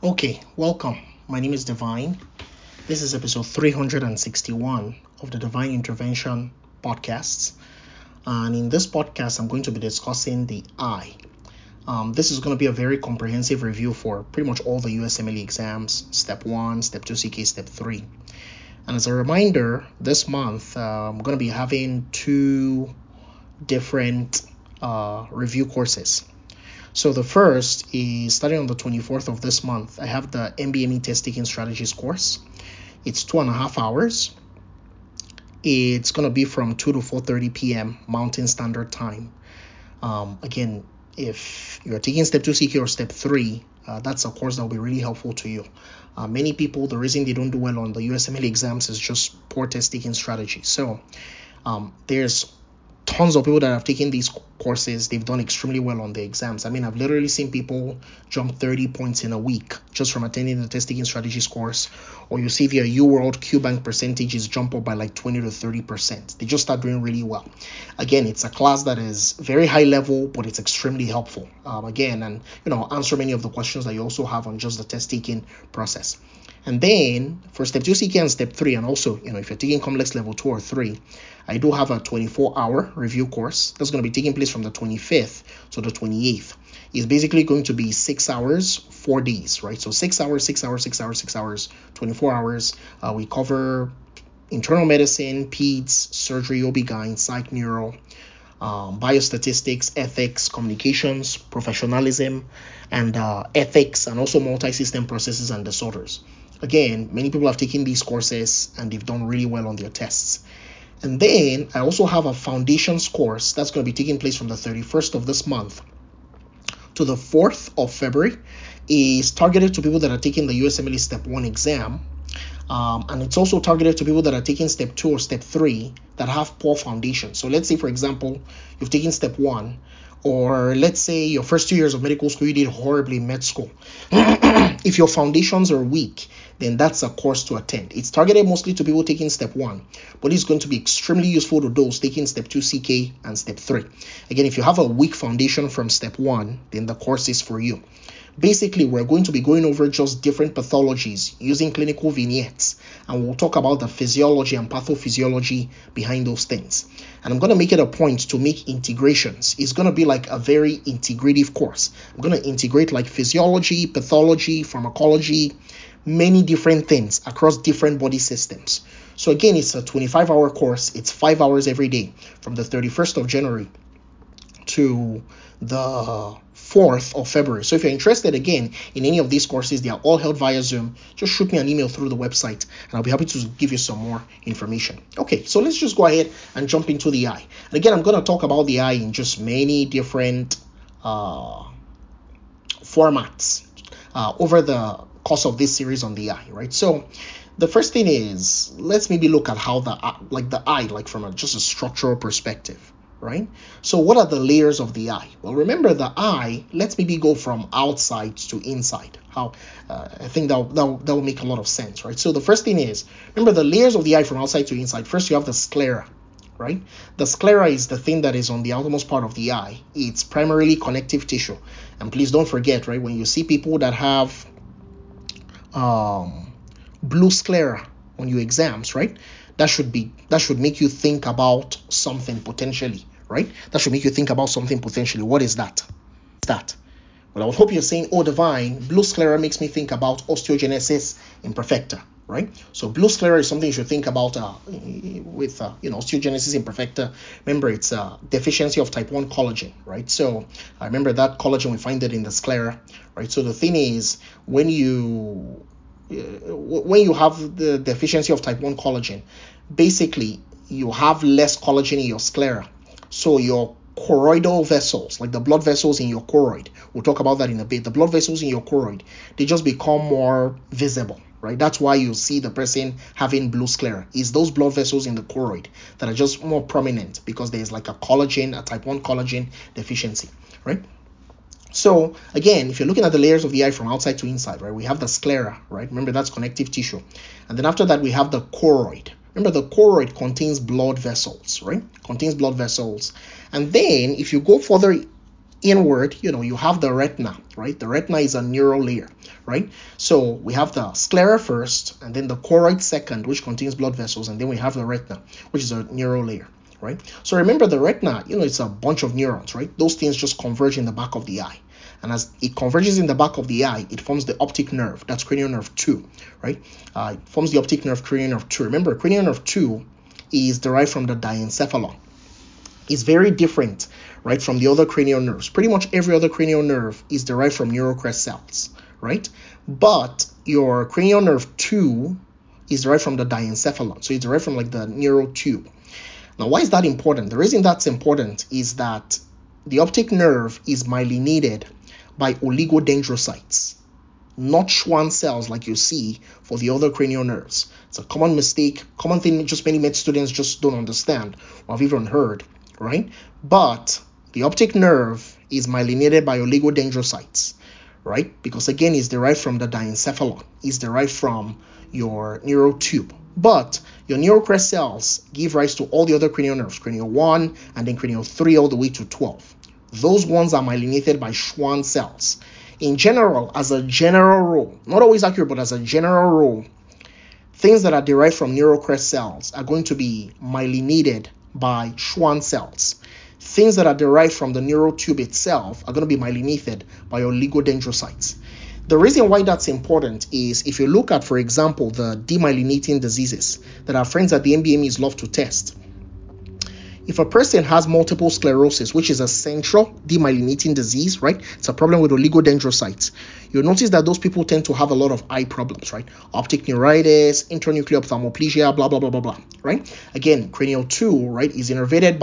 Okay, welcome. My name is Divine. This is episode 361 of the Divine Intervention podcasts. And in this podcast, I'm going to be discussing the eye. This is going to be a very comprehensive review for pretty much all the USMLE exams, Step 1, Step 2 CK, Step 3. And as a reminder, this month, I'm going to be having two different review courses. So the first is starting on the 24th of this month. I have the MBME Test Taking Strategies course. It's 2.5 hours. It's going to be from 2 to 4:30 p.m. Mountain Standard Time. Again, if you're taking Step 2 CK or Step 3, that's a course that will be really helpful to you. Many people, the reason they don't do well on the USMLE exams is just poor test taking strategy. So there's tons of people that have taken these courses. They've done extremely well on the exams. I mean, I've literally seen people jump 30 points in a week just from attending the test taking strategies course. Or you see their UWorld QBank percentages jump up by like 20 to 30%. They just start doing really well. Again, it's a class that is very high level, but it's extremely helpful. And answer many of the questions that you also have on just the test taking process. And then for Step 2 CK and Step 3, and also, if you're taking complex level 2 or 3, I do have a 24-hour review course that's going to be taking place from the 25th to the 28th. It's basically going to be 6 hours, 4 days, right? So 6 hours, 6 hours, 6 hours, 6 hours, 24 hours. We cover internal medicine, peds, surgery, OB-GYN, psych, neuro, biostatistics, ethics, communications, professionalism, and ethics, and also multi-system processes and disorders. Again, many people have taken these courses and they've done really well on their tests. And then I also have a foundations course that's going to be taking place from the 31st of this month to the 4th of February. Is targeted to people that are taking the USMLE Step 1 exam. And it's also targeted to people that are taking Step 2 or Step 3 that have poor foundation. So let's say, for example, you've taken Step 1, or let's say your first 2 years of medical school, you did horribly in med school. If your foundations are weak, then that's a course to attend. It's targeted mostly to people taking Step 1, but it's going to be extremely useful to those taking Step 2 CK and Step 3. Again, if you have a weak foundation from Step 1, then the course is for you. Basically, we're going to be going over just different pathologies using clinical vignettes, and we'll talk about the physiology and pathophysiology behind those things. And I'm going to make it a point to make integrations. It's going to be like a very integrative course. I'm going to integrate like physiology, pathology, pharmacology, many different things across different body systems. So again, it's a 25-hour course. It's 5 hours every day from the 31st of January to the 4th of February. So if you're interested again in any of these courses, they are all held via Zoom. Just shoot me an email through the website and I'll be happy to give you some more information. Okay, so let's just go ahead and jump into the eye. And again, I'm going to talk about the eye in just many different formats over the course of this series on the eye, right? So the first thing is, let's maybe look at how the eye, from just a structural perspective. Right? So what are the layers of the eye? Well, remember the eye, let's maybe go from outside to inside. I think that will make a lot of sense, right? So the first thing is, remember the layers of the eye from outside to inside. First, you have the sclera, right? The sclera is the thing that is on the outermost part of the eye. It's primarily connective tissue. And please don't forget, right, when you see people that have blue sclera on your exams, right? That should make you think about something potentially, right? That should make you think about something potentially. What is that? Well, I would hope you're saying, oh, Divine, blue sclera makes me think about osteogenesis imperfecta, right? So blue sclera is something you should think about with osteogenesis imperfecta. Remember, it's a deficiency of type 1 collagen, right? So I remember that collagen, we find it in the sclera, right? So the thing is, when you have the deficiency of type 1 collagen, basically you have less collagen in your sclera. So your choroidal vessels, like the blood vessels in your choroid, we'll talk about that in a bit. The blood vessels in your choroid, they just become more visible, right? That's why you see the person having blue sclera. It's those blood vessels in the choroid that are just more prominent because there's like a type 1 collagen deficiency, right? So again, if you're looking at the layers of the eye from outside to inside, right, we have the sclera, right? Remember, that's connective tissue. And then after that, we have the choroid. Remember, the choroid contains blood vessels, right? Contains blood vessels. And then if you go further inward, you have the retina, right? The retina is a neural layer, right? So we have the sclera first, and then the choroid second, which contains blood vessels, and then we have the retina, which is a neural layer, right? So remember, the retina, it's a bunch of neurons, right? Those things just converge in the back of the eye. And as it converges in the back of the eye, it forms the optic nerve. That's cranial nerve 2, right? It forms the optic nerve, cranial nerve 2. Remember, cranial nerve 2 is derived from the diencephalon. It's very different, right, from the other cranial nerves. Pretty much every other cranial nerve is derived from neural crest cells, right? But your cranial nerve 2 is derived from the diencephalon. So it's derived from like the neural tube. Now, why is that important? The reason that's important is that the optic nerve is myelinated by oligodendrocytes, not Schwann cells like you see for the other cranial nerves. It's a common mistake, common thing just many med students just don't understand or have even heard, right? But the optic nerve is myelinated by oligodendrocytes, right? Because again, it's derived from the diencephalon. It's derived from your neural tube. But your neural crest cells give rise to all the other cranial nerves, cranial 1 and then cranial 3 all the way to 12. Those ones are myelinated by Schwann cells. In general, as a general rule, not always accurate, but as a general rule, things that are derived from neural crest cells are going to be myelinated by Schwann cells. Things that are derived from the neural tube itself are going to be myelinated by oligodendrocytes. The reason why that's important is if you look at, for example, the demyelinating diseases that our friends at the MBMEs love to test. If a person has multiple sclerosis, which is a central demyelinating disease, right? It's a problem with oligodendrocytes. You'll notice that those people tend to have a lot of eye problems, right? Optic neuritis, intranuclear ophthalmoplegia, blah, blah, blah, blah, blah, right? Again, cranial 2, right, is innervated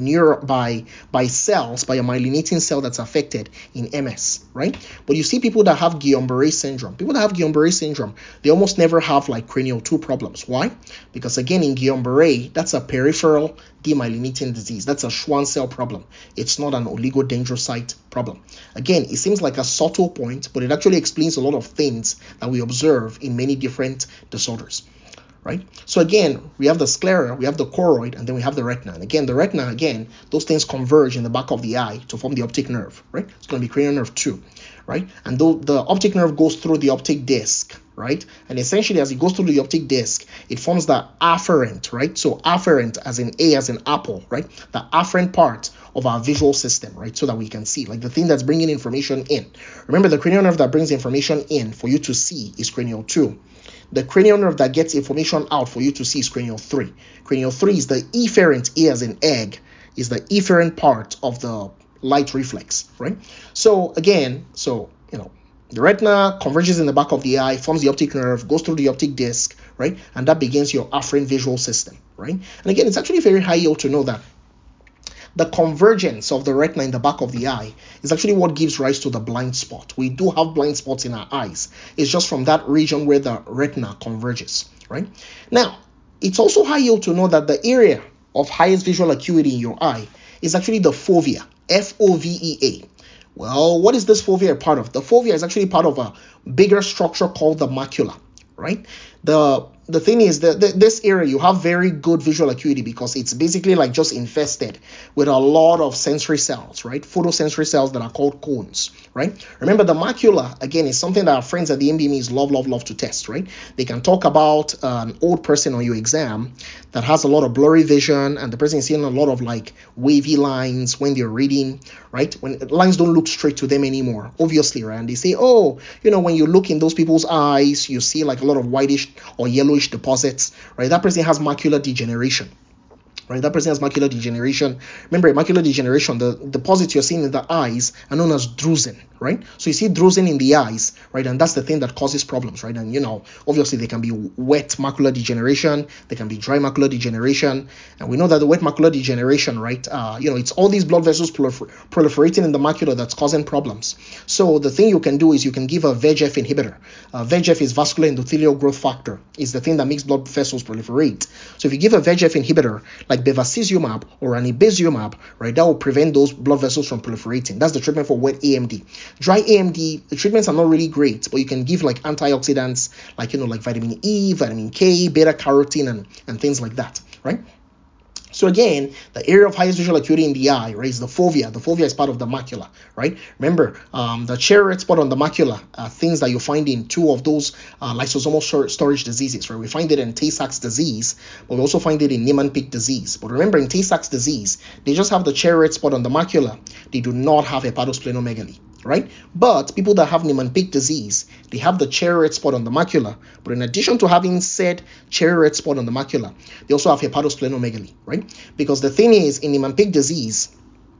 by cells, by a myelinating cell that's affected in MS, right? But you see people that have Guillain-Barré syndrome. People that have Guillain-Barré syndrome, they almost never have like cranial 2 problems. Why? Because again, in Guillain-Barré, that's a peripheral demyelinating disease. That's a Schwann cell problem. It's not an oligodendrocyte problem. Again, it seems like a subtle point, but it actually explains a lot of things that we observe in many different disorders, right? So again, we have the sclera, we have the choroid, and then we have the retina. And again, the retina, those things converge in the back of the eye to form the optic nerve, right? It's going to be cranial nerve 2, right? And though the optic nerve goes through the optic disc, right? And essentially, as it goes through the optic disc, it forms the afferent, right? So afferent as in A as in apple, right? The afferent part of our visual system, right? So that we can see, like the thing that's bringing information in. Remember, the cranial nerve that brings information in for you to see is cranial 2. The cranial nerve that gets information out for you to see is cranial 3. Cranial 3 is the efferent, A as in egg, is the efferent part of the light reflex, right? So again, the retina converges in the back of the eye, forms the optic nerve, goes through the optic disc, right? And that begins your afferent visual system, right? And again, it's actually very high yield to know that the convergence of the retina in the back of the eye is actually what gives rise to the blind spot. We do have blind spots in our eyes. It's just from that region where the retina converges, right? Now, it's also high yield to know that the area of highest visual acuity in your eye is actually the fovea, F-O-V-E-A. Well, what is this fovea a part of? The fovea is actually part of a bigger structure called the macula, right? The thing is that this area, you have very good visual acuity because it's basically like just infested with a lot of sensory cells, right? Photosensory cells that are called cones, right? Remember, the macula, again, is something that our friends at the MBMEs love to test, right? They can talk about an old person on your exam that has a lot of blurry vision and the person is seeing a lot of like wavy lines when they're reading, right? When lines don't look straight to them anymore, obviously, right? And they say, oh, when you look in those people's eyes, you see like a lot of whitish or yellowish deposits, right? That person has macular degeneration. Right, that person has macular degeneration. Remember, macular degeneration, the deposits you're seeing in the eyes are known as drusen, right? So you see drusen in the eyes, right? And that's the thing that causes problems, right? And obviously they can be wet macular degeneration, they can be dry macular degeneration, and we know that the wet macular degeneration, right? It's all these blood vessels proliferating in the macula that's causing problems. So the thing you can do is you can give a VEGF inhibitor. VEGF is vascular endothelial growth factor. It's the thing that makes blood vessels proliferate. So if you give a VEGF inhibitor like bevacizumab or ranibizumab, right, that will prevent those blood vessels from proliferating. That's the treatment for wet AMD. Dry AMD, the treatments are not really great, but you can give like antioxidants like vitamin E, vitamin K, beta carotene, and things like that, right? So again, the area of highest visual acuity in the eye, right, is the fovea. The fovea is part of the macula, right? Remember, the cherry red spot on the macula are things that you find in two of those lysosomal storage diseases, right? We find it in Tay-Sachs disease, but we also find it in Niemann-Pick disease. But remember, in Tay-Sachs disease, they just have the cherry red spot on the macula. They do not have hepatosplenomegaly, right? But people that have Niemann-Pick disease, they have the cherry red spot on the macula. But in addition to having said cherry red spot on the macula, they also have hepatosplenomegaly, right? Because the thing is, in Niemann-Pick disease,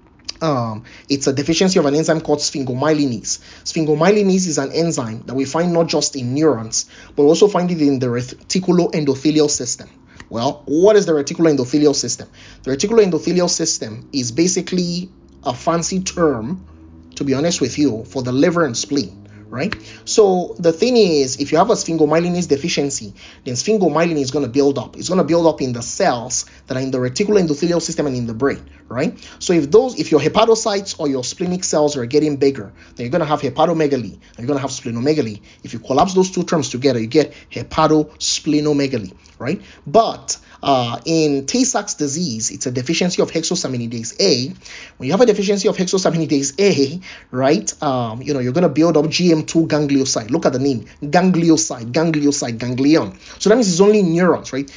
it's a deficiency of an enzyme called sphingomyelinase. Sphingomyelinase is an enzyme that we find not just in neurons, but we also find it in the reticuloendothelial system. Well, what is the reticuloendothelial system? The reticuloendothelial system is basically a fancy term, to be honest with you, for the liver and spleen, right? So the thing is, if you have a sphingomyelinase deficiency, then sphingomyelin is going to build up. It's going to build up in the cells that are in the reticuloendothelial system and in the brain, right? So if your hepatocytes or your splenic cells are getting bigger, then you're going to have hepatomegaly and you're going to have splenomegaly. If you collapse those two terms together, you get hepatosplenomegaly, right? But in Tay-Sachs disease, it's a deficiency of hexosaminidase A. When you have a deficiency of hexosaminidase A, right, you're going to build up GM2 ganglioside. Look at the name, ganglioside, ganglion. So that means it's only neurons, right?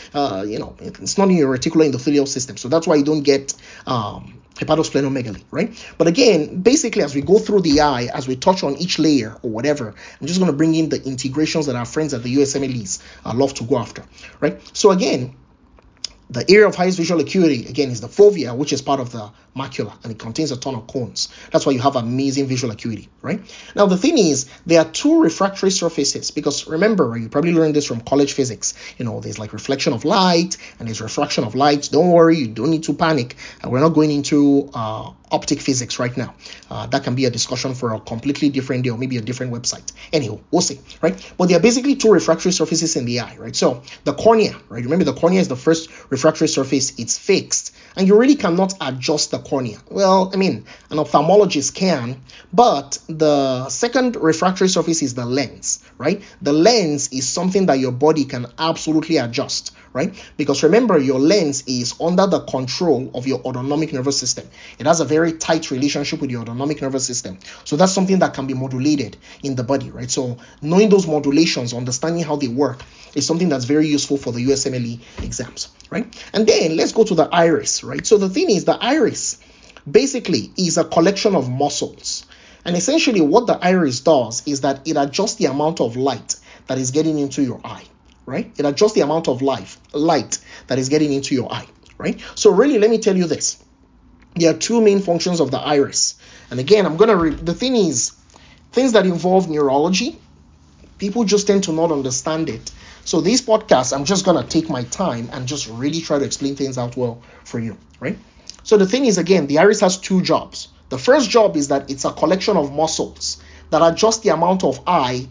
It's not in your reticuloendothelial system. So that's why you don't get hepatosplenomegaly, right? But again, basically, as we go through the eye, as we touch on each layer or whatever, I'm just going to bring in the integrations that our friends at the USMLEs love to go after, right? So again, the area of highest visual acuity, again, is the fovea, which is part of the macula, and it contains a ton of cones. That's why you have amazing visual acuity, right? Now, the thing is, there are two refractory surfaces, because remember, you probably learned this from college physics. There's like reflection of light, and there's refraction of light. Don't worry, you don't need to panic. We're not going into optic physics right now. That can be a discussion for a completely different day, or maybe a different website. Anyhow, we'll see, right? But there are basically two refractory surfaces in the eye, right? So the cornea, right? Remember, the cornea is the first refractory surface. It's fixed, and you really cannot adjust the cornea. Well, I mean, an ophthalmologist can, but the second refractory surface is the lens, right? The lens is something that your body can absolutely adjust, right? Because remember, your lens is under the control of your autonomic nervous system. It has a very tight relationship with your autonomic nervous system. So that's something that can be modulated in the body, right? So knowing those modulations, understanding how they work, is something that's very useful for the USMLE exams, right? And then let's go to the iris, right? So the thing is, the iris basically is a collection of muscles. And essentially what the iris does is that it adjusts the amount of light that is getting into your eye, right? It adjusts the amount of light that is getting into your eye, right? So really, let me tell you this. There are two main functions of the iris. And again, the thing is, things that involve neurology, people just tend to not understand it. So these podcasts, I'm just going to take my time and just really try to explain things out well for you, right? So the thing is, again, the iris has two jobs. The first job is that it's a collection of muscles that adjust the amount of the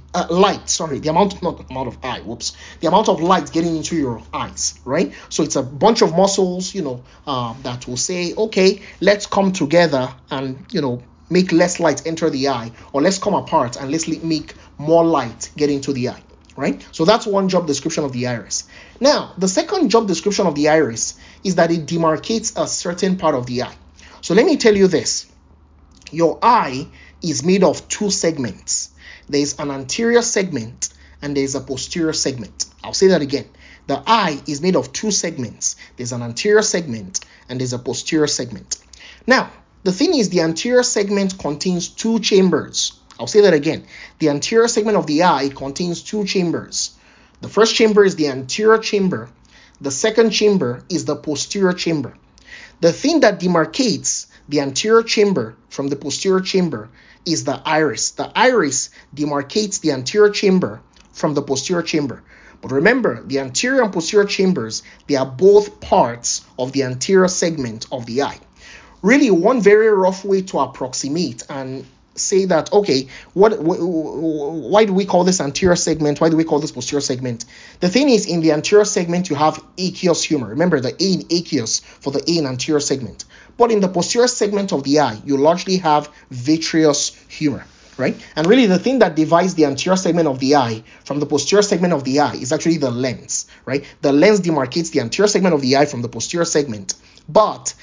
amount of light getting into your eyes, right? So it's a bunch of muscles, that will say, okay, let's come together and, make less light enter the eye, or let's come apart and let's make more light get into the eye, right? So that's one job description of the iris. Now, the second job description of the iris is that it demarcates a certain part of the eye. So let me tell you this. Your eye is made of two segments. There's an anterior segment and there's a posterior segment. I'll say that again. The eye is made of two segments. There's an anterior segment and there's a posterior segment. Now, the thing is, the anterior segment contains two chambers. I'll say that again. The anterior segment of the eye contains two chambers. The first chamber is the anterior chamber. The second chamber is the posterior chamber. The thing that demarcates the anterior chamber from the posterior chamber is the iris. The iris demarcates the anterior chamber from the posterior chamber. But remember, the anterior and posterior chambers, they are both parts of the anterior segment of the eye. Really, one very rough way to approximate and say that, okay, why do we call this anterior segment? Why do we call this posterior segment? The thing is, in the anterior segment, you have aqueous humor. Remember the A in aqueous for the A in anterior segment. But in the posterior segment of the eye, you largely have vitreous humor, right? And really, the thing that divides the anterior segment of the eye from the posterior segment of the eye is actually the lens, right? The lens demarcates the anterior segment of the eye from the posterior segment. But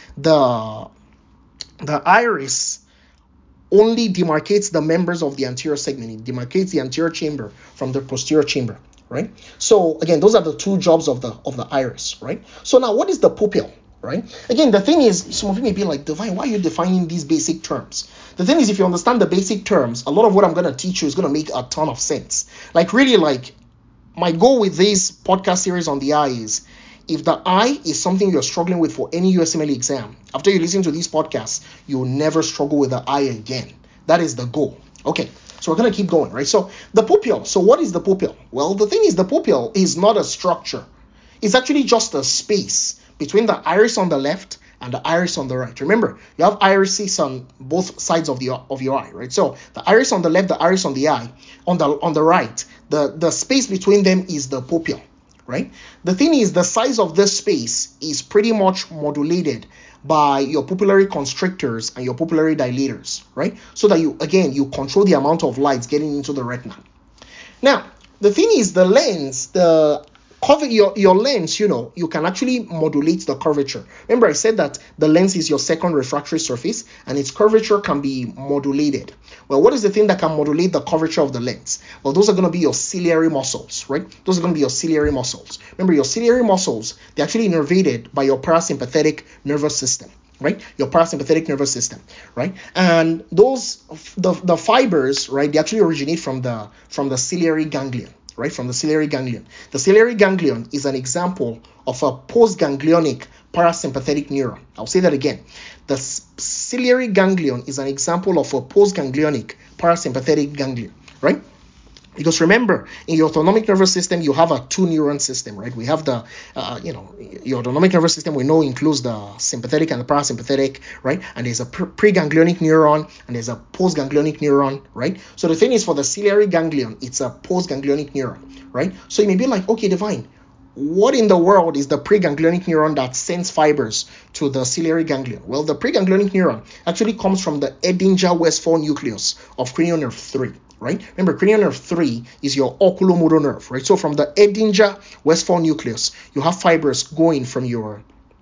the iris only demarcates the members of the anterior segment. It demarcates the anterior chamber from the posterior chamber, right? So again, those are the two jobs of the iris, right? So now, what is the pupil, right? Again, the thing is, some of you may be like, Divine, why are you defining these basic terms? The thing is, if you understand the basic terms, a lot of what I'm going to teach you is going to make a ton of sense. Like really, like my goal with this podcast series on the eye is, if the eye is something you're struggling with for any USMLE exam, after you listen to these podcasts, you'll never struggle with the eye again. That is the goal. Okay, so we're going to keep going, right? So the pupil. So what is the pupil? Well, the thing is, the pupil is not a structure. It's actually just a space between the iris on the left and the iris on the right. Remember, you have irises on both sides of your eye, right? So the iris on the left, the iris on the eye, on the right, the space between them is the pupil. Right? The thing is, the size of this space is pretty much modulated by your pupillary constrictors and your pupillary dilators, right? So that you control the amount of light getting into the retina. Now, the thing is, the lens, your lens, you can actually modulate the curvature. Remember, I said that the lens is your second refractory surface and its curvature can be modulated. Well, what is the thing that can modulate the curvature of the lens? Well, those are going to be your ciliary muscles, right? Those are going to be your ciliary muscles. Remember, your ciliary muscles, they're actually innervated by your parasympathetic nervous system, right? Your parasympathetic nervous system, right? And those, the fibers, right, they actually originate from the ciliary ganglion, right? From the ciliary ganglion. The ciliary ganglion is an example of a postganglionic parasympathetic neuron. I'll say that again. The ciliary ganglion is an example of a postganglionic parasympathetic ganglion, right? Because remember, in your autonomic nervous system, you have a two-neuron system, right? We have the, your autonomic nervous system, we know includes the sympathetic and the parasympathetic, right? And there's a preganglionic neuron and there's a postganglionic neuron, right? So the thing is, for the ciliary ganglion, it's a postganglionic neuron, right? So you may be like, okay, Divine, what in the world is the preganglionic neuron that sends fibers to the ciliary ganglion? Well, the preganglionic neuron actually comes from the Edinger-Westphal nucleus of cranial nerve 3. Right? Remember, cranial nerve 3 is your oculomotor nerve, right? So from the Edinger-Westphal nucleus, you have fibers going from your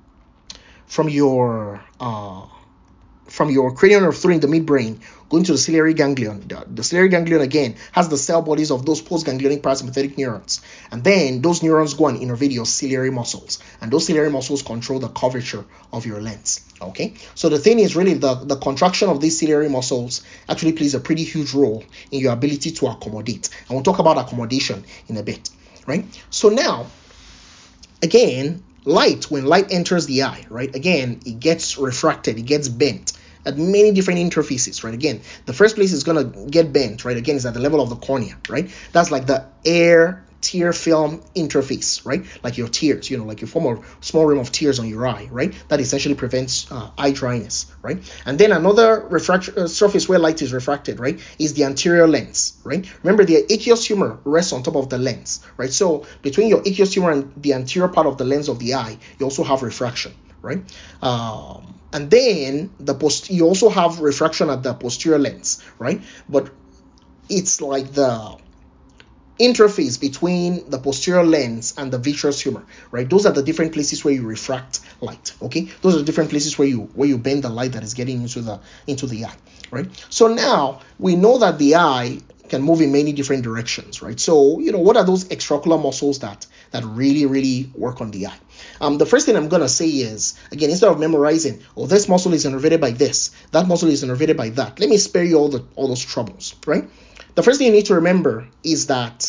cranial nerve 3 in the midbrain, going to the ciliary ganglion. The ciliary ganglion, again, has the cell bodies of those postganglionic parasympathetic neurons. And then those neurons go and innervate your ciliary muscles. And those ciliary muscles control the curvature of your lens. Okay? So the thing is, really, the contraction of these ciliary muscles actually plays a pretty huge role in your ability to accommodate. And we'll talk about accommodation in a bit. Right? So now, again, when light enters the eye, right? Again, it gets refracted, it gets bent at many different interfaces, right? Again, the first place it's going to get bent, right? Again, is at the level of the cornea, right? That's like the air tear film interface, right? Like your tears, like you form a small rim of tears on your eye, right? That essentially prevents eye dryness, right? And then another surface where light is refracted, right, is the anterior lens, right? Remember, the aqueous humor rests on top of the lens, right? So between your aqueous humor and the anterior part of the lens of the eye, you also have refraction, right? And then you also have refraction at the posterior lens, right? But it's like the interface between the posterior lens and the vitreous humor, right? Those are the different places where you refract light. Okay, those are the different places where you bend the light that is getting into the eye, right? So now we know that the eye can move in many different directions, right? So what are those extraocular muscles that really work on the eye? The first thing I'm gonna say is, again, instead of memorizing, this muscle is innervated by this, that muscle is innervated by that, let me spare you all those troubles, right? The first thing you need to remember is that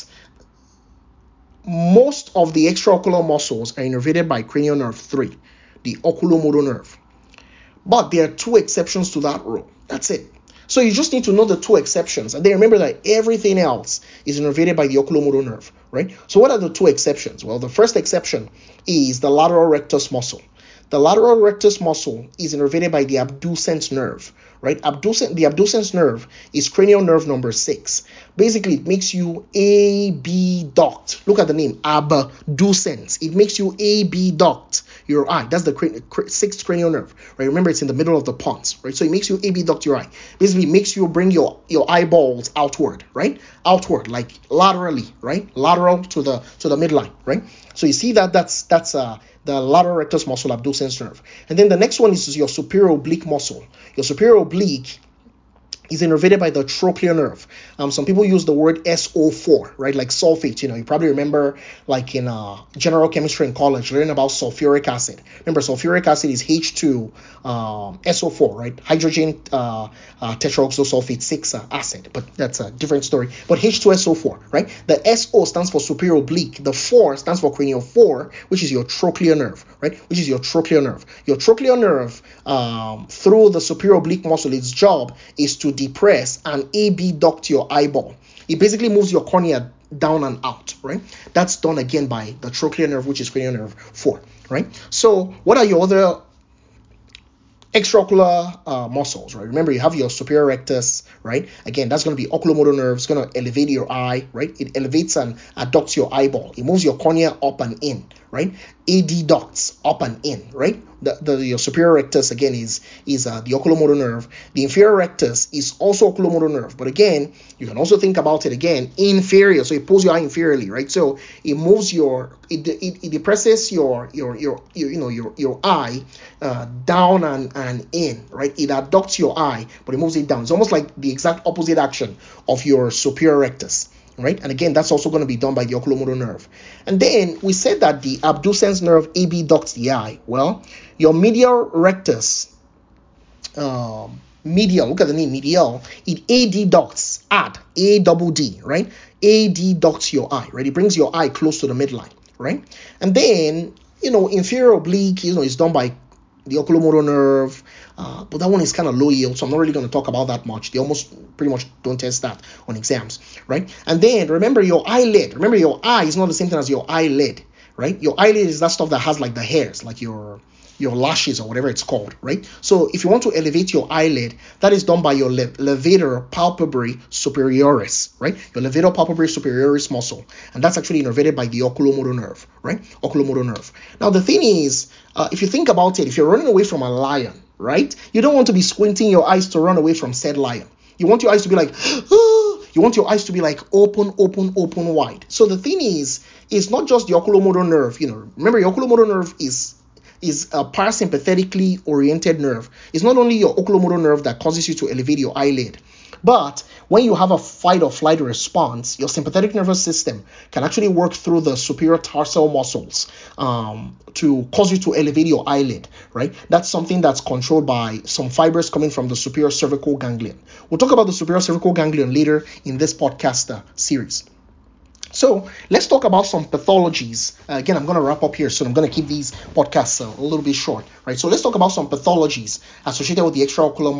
most of the extraocular muscles are innervated by cranial nerve 3, the oculomotor nerve. But there are two exceptions to that rule. That's it. So you just need to know the two exceptions. And then remember that everything else is innervated by the oculomotor nerve, right? So what are the two exceptions? Well, the first exception is the lateral rectus muscle. The lateral rectus muscle is innervated by the abducens nerve, right? The abducens nerve is cranial nerve number 6. Basically, it makes you abduct. Look at the name, abducens. It makes you abduct your eye. That's the 6th cranial nerve, right? Remember, it's in the middle of the pons, right? So it makes you abduct your eye. Basically, it makes you bring your eyeballs outward, right? Outward, like laterally, right? Lateral to the midline, right? So you see that's the lateral rectus muscle, abducens nerve. And then the next one is your superior oblique muscle. Your superior oblique is innervated by the trochlear nerve. Some people use the word SO4, right? Like sulfate. You probably remember, like in general chemistry in college, learning about sulfuric acid. Remember, sulfuric acid is H2 SO4, right? Hydrogen tetraoxosulfate 6 acid, but that's a different story. But H2SO4, right? The SO stands for superior oblique. The 4 stands for cranial 4, which is your trochlear nerve, right? Which is your trochlear nerve. Your trochlear nerve, through the superior oblique muscle, its job is to depress and abduct your eyeball. It basically moves your cornea down and out, right? That's done again by the trochlear nerve, which is cranial nerve 4, right? So what are your other extraocular muscles, right? Remember, you have your superior rectus, right? Again, that's going to be oculomotor nerve. It's going to elevate your eye, right? It elevates and adducts your eyeball. It moves your cornea up and in, right? Adducts up and in, right? Your superior rectus again is the oculomotor nerve. The inferior rectus is also oculomotor nerve, but again, you can also think about it again inferior. So it pulls your eye inferiorly, right? So it moves it depresses your eye down and in, right? It adducts your eye, but it moves it down. It's almost like the exact opposite action of your superior rectus. Right, and again, that's also going to be done by the oculomotor nerve. And then we said that the abducens nerve abducts the eye. Well, your medial rectus, medial, look at the name, medial, it adducts, A-double-D, right? Adducts your eye, right? It brings your eye close to the midline, right? And then, inferior oblique, is done by the oculomotor nerve, but that one is kind of low yield, so I'm not really going to talk about that much. They pretty much don't test that on exams, right? And then remember your eyelid. Remember, your eye is not the same thing as your eyelid, right? Your eyelid is that stuff that has like the hairs, like your lashes or whatever it's called, right? So if you want to elevate your eyelid, that is done by your levator palpebrae superioris, right? Your levator palpebrae superioris muscle, and that's actually innervated by the oculomotor nerve, right? Oculomotor nerve. Now the thing is, if you think about it, if you're running away from a lion, right, you don't want to be squinting your eyes to run away from said lion. You want your eyes to be like, you want your eyes to be like open wide. So the thing is, it's not just the oculomotor nerve. Remember, your oculomotor nerve is a parasympathetically oriented nerve. It's not only your oculomotor nerve that causes you to elevate your eyelid, but when you have a fight or flight response, your sympathetic nervous system can actually work through the superior tarsal muscles to cause you to elevate your eyelid, right? That's something that's controlled by some fibers coming from the superior cervical ganglion. We'll talk about the superior cervical ganglion later in this podcast series. So let's talk about some pathologies. Again, I'm going to wrap up here, so I'm going to keep these podcasts a little bit short, right? So let's talk about some pathologies associated with the extraocular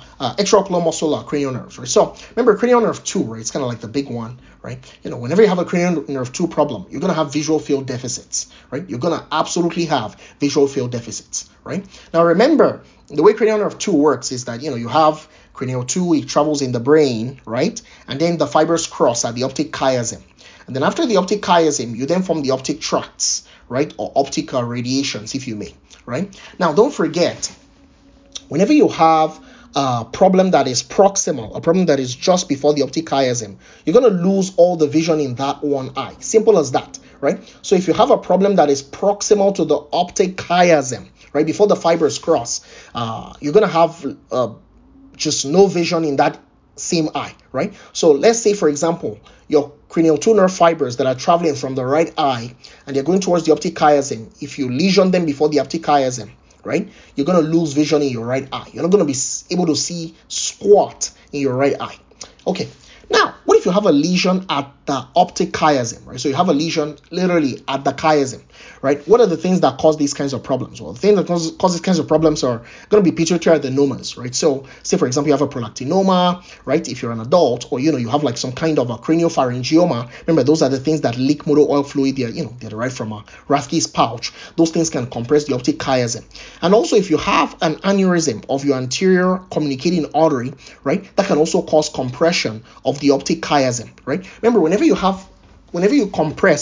muscle cranial nerves, right? So remember, cranial nerve 2, right? It's kind of like the big one, right? Whenever you have a cranial nerve 2 problem, you're going to have visual field deficits, right? You're going to absolutely have visual field deficits, right? Now remember, the way cranial nerve 2 works is that, you have cranial 2, it travels in the brain, right? And then the fibers cross at the optic chiasm. And then after the optic chiasm, you then form the optic tracts, right? Or optic radiations, if you may, right? Now, don't forget, whenever you have a problem that is proximal, a problem that is just before the optic chiasm, you're going to lose all the vision in that one eye. Simple as that, right? So if you have a problem that is proximal to the optic chiasm, right, before the fibers cross, you're going to have just no vision in that same eye, right? So let's say, for example, your cranial 2 nerve fibers that are traveling from the right eye and they're going towards the optic chiasm. If you lesion them before the optic chiasm, right, you're going to lose vision in your right eye. You're not going to be able to see squat in your right eye. Okay. Now, what if you have a lesion at the optic chiasm, right? So you have a lesion literally at the chiasm, right? What are the things that cause these kinds of problems? Well, the things that cause these kinds of problems are going to be pituitary adenomas, right? So say, for example, you have a prolactinoma, right? If you're an adult, or, you have like some kind of a craniopharyngioma. Remember, those are the things that leak motor oil fluid. They're derived from a Rathke's pouch. Those things can compress the optic chiasm. And also, if you have an aneurysm of your anterior communicating artery, right, that can also cause compression of the optic chiasm, right? Remember, whenever you compress,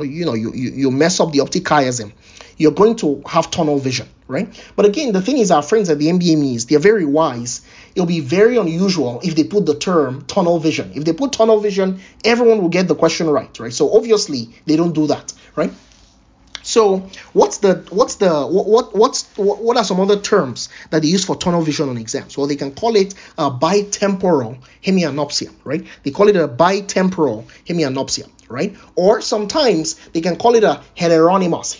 you mess up the optic chiasm, you're going to have tunnel vision, right? But again, the thing is, our friends at the MBMEs, they're very wise. It'll be very unusual if they put the term tunnel vision. If they put tunnel vision, everyone will get the question right? So obviously, they don't do that, right? So what are some other terms that they use for tunnel vision on exams? Well, they can call it a bitemporal hemianopsia, right? They call it a bitemporal hemianopsia, right? Or sometimes they can call it a heteronymous,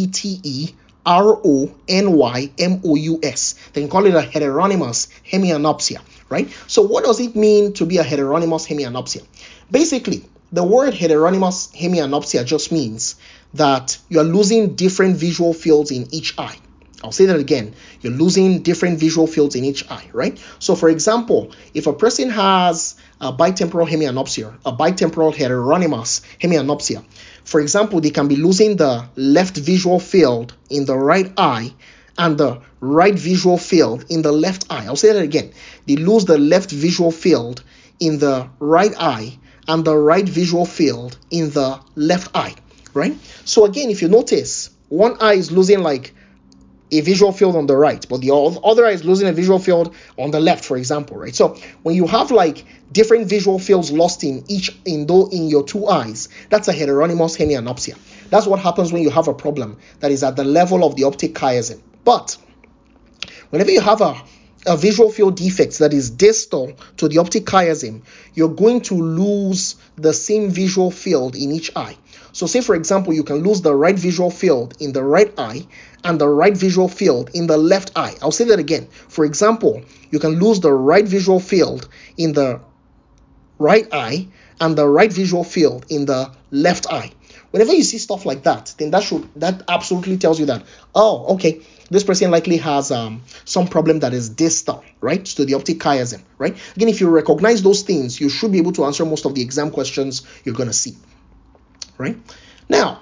heteronymous. They can call it a heteronymous hemianopsia, right? So what does it mean to be a heteronymous hemianopsia? Basically, the word heteronymous hemianopsia just means that you're losing different visual fields in each eye. I'll say that again. You're losing different visual fields in each eye, right? So for example, if a person has a bitemporal hemianopsia, a bitemporal heteronymous hemianopsia, for example, they can be losing the left visual field in the right eye and the right visual field in the left eye. I'll say that again. They lose the left visual field in the right eye and the right visual field in the left eye, right? So again, if you notice, one eye is losing like a visual field on the right, but the other eye is losing a visual field on the left, for example, right? So when you have like different visual fields lost in your two eyes, that's a heteronymous hemianopsia. That's what happens when you have a problem that is at the level of the optic chiasm. But whenever you have a visual field defect that is distal to the optic chiasm, you're going to lose the same visual field in each eye. So say, for example, you can lose the right visual field in the right eye and the right visual field in the left eye. I'll say that again. For example, you can lose the right visual field in the right eye and the right visual field in the left eye. Whenever you see stuff like that, then that absolutely tells you that, oh, okay, this person likely has some problem that is distal, right, to the optic chiasm, right? Again, if you recognize those things, you should be able to answer most of the exam questions you're going to see, right? Now,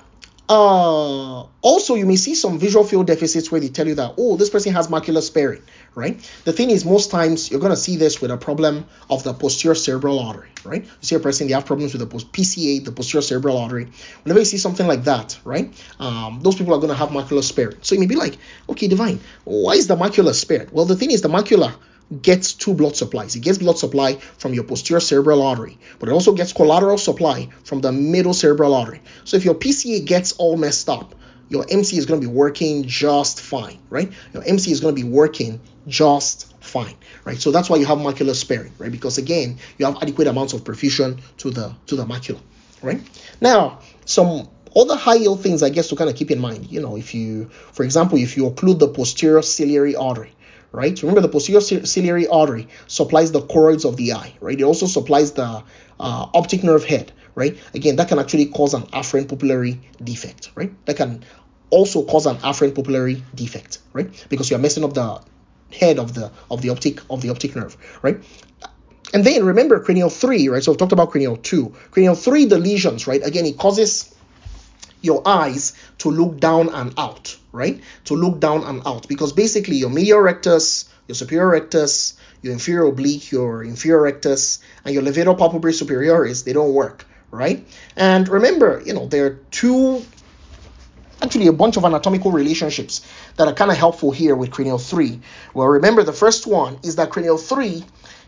also, you may see some visual field deficits where they tell you that, oh, this person has macular sparing, right? The thing is, most times you're going to see this with a problem of the posterior cerebral artery, right? You see a person, they have problems with the PCA, the posterior cerebral artery. Whenever you see something like that, right, those people are going to have macular sparing. So you may be like, okay, Divine, why is the macula spared? Well, the thing is, the macula gets two blood supplies. It gets blood supply from your posterior cerebral artery, but it also gets collateral supply from the middle cerebral artery. So if your PCA gets all messed up, your MC is going to be working just fine, right? Your MC is going to be working just fine, right? So that's why you have macular sparing, right? Because again, you have adequate amounts of perfusion to the macula, right? Now, some other high yield things, I guess, to kind of keep in mind, if you, for example, if you occlude the posterior ciliary artery, right? Remember, the posterior ciliary artery supplies the choroids of the eye, right? It also supplies the optic nerve head, right? Again, that can actually cause an afferent pupillary defect, right? That can also cause an afferent pupillary defect, right? Because you're messing up the head of the optic nerve, right? And then remember cranial 3, right? So we've talked about cranial 2. Cranial 3, the lesions, right? Again, it causes your eyes to look down and out, right? To look down and out, because basically your medial rectus, your superior rectus, your inferior oblique, your inferior rectus, and your levator palpebrae superioris, they don't work, right? And remember, there are actually a bunch of anatomical relationships that are kind of helpful here with cranial 3. Well, remember, the first one is that cranial 3,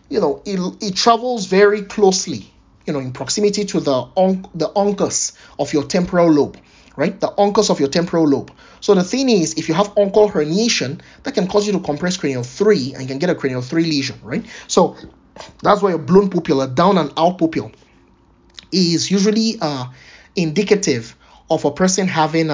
it travels very closely, in proximity to the uncus of your temporal lobe, right? The uncus of your temporal lobe. So the thing is, if you have uncal herniation, that can cause you to compress cranial 3 and you can get a cranial 3 lesion, right? So that's why a blown pupil, a down and out pupil, is usually indicative of a person having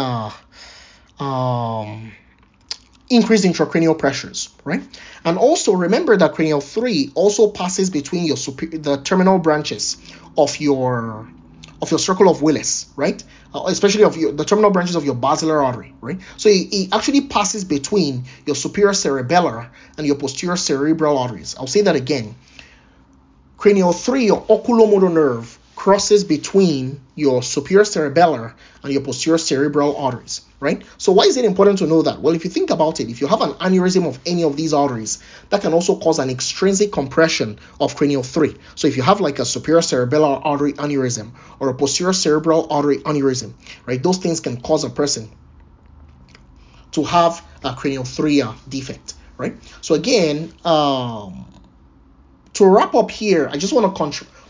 increased intracranial pressures, right? And also remember that cranial 3 also passes between the terminal branches of your circle of Willis, right? Especially of the terminal branches of your basilar artery, right? So it actually passes between your superior cerebellar and your posterior cerebral arteries. I'll say that again. Cranial 3, your oculomotor nerve, crosses between your superior cerebellar and your posterior cerebral arteries, right? So why is it important to know that? Well, if you think about it, if you have an aneurysm of any of these arteries, that can also cause an extrinsic compression of cranial 3. So if you have like a superior cerebellar artery aneurysm or a posterior cerebral artery aneurysm, right, those things can cause a person to have a cranial 3 defect, right? So again, to wrap up here, I just want to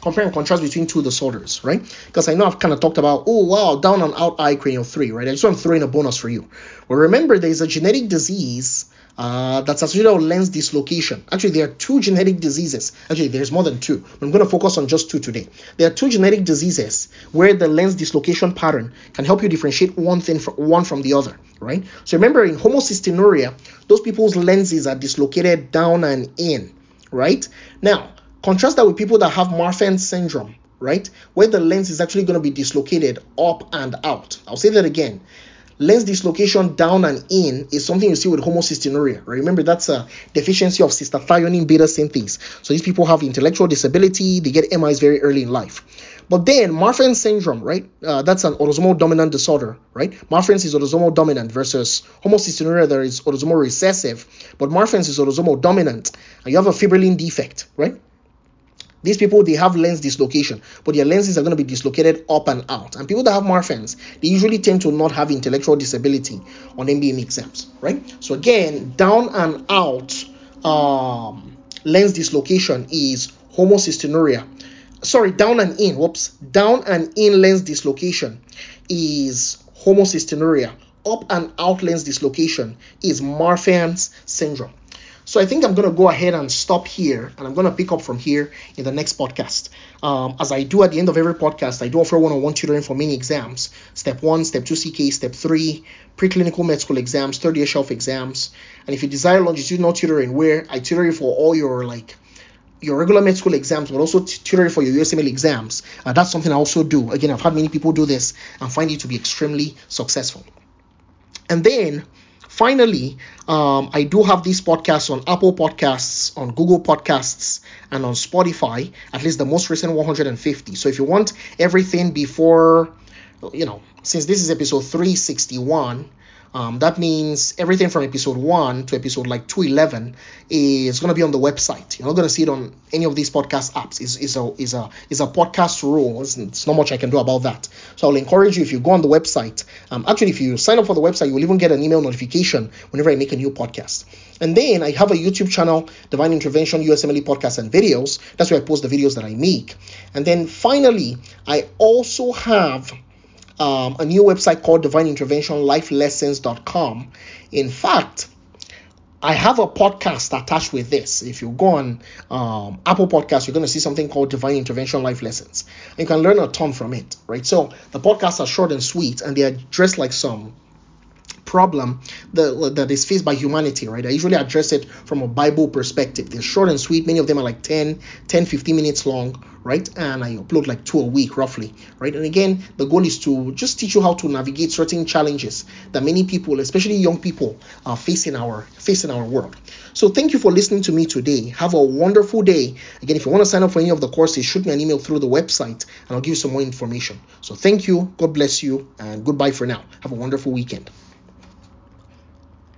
compare and contrast between two disorders, right? Because I know I've kind of talked about, oh wow, down and out eye cranial 3, right? I just want to throw in a bonus for you. Well, remember, there's a genetic disease that's associated with lens dislocation. Actually, there are two genetic diseases. Actually, there's more than two. I'm going to focus on just two today. There are two genetic diseases where the lens dislocation pattern can help you differentiate one from the other, right? So remember, in homocystinuria, those people's lenses are dislocated down and in, right? Now, contrast that with people that have Marfan syndrome, right? Where the lens is actually going to be dislocated up and out. I'll say that again. Lens dislocation down and in is something you see with homocystinuria. Right? Remember, that's a deficiency of cystathionine beta synthase. So these people have intellectual disability. They get MIs very early in life. But then Marfan syndrome, right? That's an autosomal dominant disorder, right? Marfan's is autosomal dominant versus homocystinuria that is autosomal recessive. But Marfan's is autosomal dominant. And you have a fibrillin defect, right? These people, they have lens dislocation, but their lenses are going to be dislocated up and out. And people that have Marfan's, they usually tend to not have intellectual disability on MBM exams, right? So again, down and out lens dislocation is homocystinuria. Sorry, down and in. Down and in lens dislocation is homocystinuria. Up and out lens dislocation is Marfan's syndrome. So I think I'm going to go ahead and stop here, and I'm going to pick up from here in the next podcast. As I do at the end of every podcast, I do offer one-on-one tutoring for many exams. Step 1, Step 2 CK, Step 3, preclinical med school exams, third-year shelf exams. And if you desire longitudinal tutoring, where I tutor you for all your regular med school exams, but also tutoring for your USML exams, that's something I also do. Again, I've had many people do this and find it to be extremely successful. And then finally, I do have these podcasts on Apple Podcasts, on Google Podcasts, and on Spotify, at least the most recent 150. So if you want everything before, since this is episode 361, that means everything from episode 1 to episode 211 is going to be on the website. You're not going to see it on any of these podcast apps. It's a podcast rule. It's not much I can do about that. So I'll encourage you, if you go on the website, actually, if you sign up for the website, you will even get an email notification whenever I make a new podcast. And then I have a YouTube channel, Divine Intervention, USMLE podcasts and videos. That's where I post the videos that I make. And then finally, I also have a new website called Divine Intervention Lifelessons.com. In fact, I have a podcast attached with this. If you go on Apple Podcasts, you're going to see something called Divine Intervention Life Lessons. You can learn a ton from it, right? So the podcasts are short and sweet, and they address some problem that is faced by humanity, right? I usually address it from a Bible perspective. They're short and sweet. Many of them are 10, 15 minutes long, right? And I upload 2 a week roughly, right? And again, the goal is to just teach you how to navigate certain challenges that many people, especially young people, face in our world. So thank you for listening to me today. Have a wonderful day. Again, if you want to sign up for any of the courses, shoot me an email through the website and I'll give you some more information. So thank you. God bless you, and goodbye for now. Have a wonderful weekend.